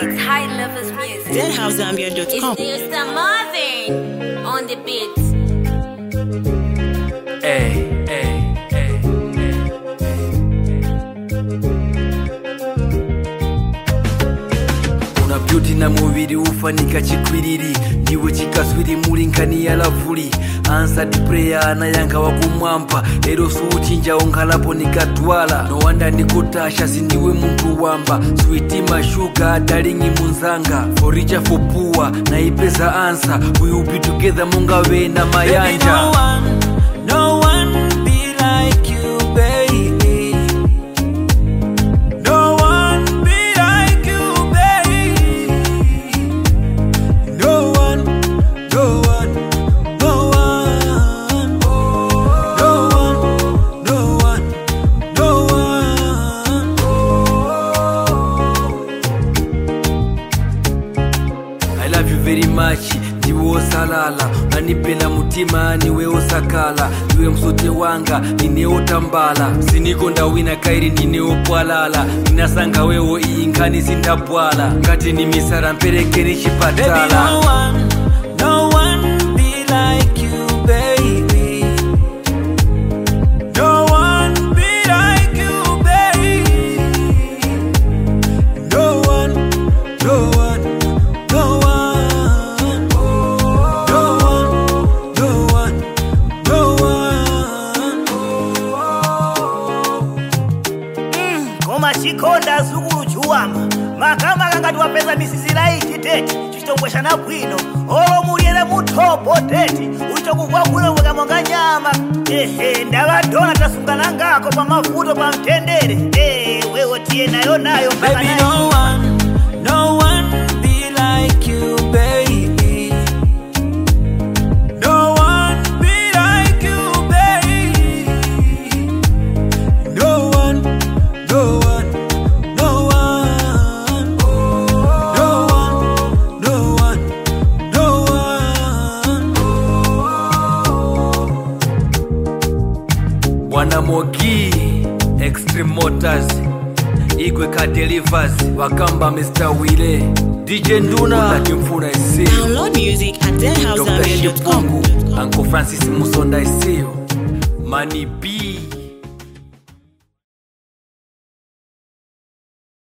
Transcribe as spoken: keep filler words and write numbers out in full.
It's high levels music. dead house zambia dot com. It's the Marvin on the beat. Hey, hey, hey, hey. Una beauty na mubiri ufanika chikwiriri ndiwe chikaswiri mulinkani ya lavuli answered prayer na yanka wakumwampa ero suuchinja onkalapo nikatwala no wanda nikutasha sindiwe muntu wamba sweet mashuga dalingi munzanga for richer for poor na ipesa answer we will be together munga we na mayanja. Baby, no one, no one be like you, baby. No one be like you, baby. No one, no one, no one. No one, no one, no one. I love you very much. Niwe osalala nanipenda mutima niwe osakala niwe msote wanga nine otambala siniko ndawina kairi nine opwalala ninasanga wewo iyi nkani sindapwala ngati ni misara mperekeni chipatala. Baby, no one, no one be like you, baby. No one be like you, baby. No one, no one, no one. No one, no one, no one. Mm, koma chikonda zukulu chuwama makama kangati wapeza misizila ichi teti chichitongwesha na bwino olo muliyere muthopo teti ulichokungwa bwino mweka monga nyama ehe ndavadona tasungana ngako pa mavuto pa mtendere eh wewe tiye nayo nayo mpaka Baby, nayo. no one, no one be like you, baby. No one be like you, baby. No one, no one, no one. No one, no one, no one. Bwana Mogi Extreme Motors Igwe ka delivers wakamba mister Wile D J Nduna nakimfuna isio Download music at dead house Doctor zambia dot com. Shipungu Uncle Francis Musonda isio Mani B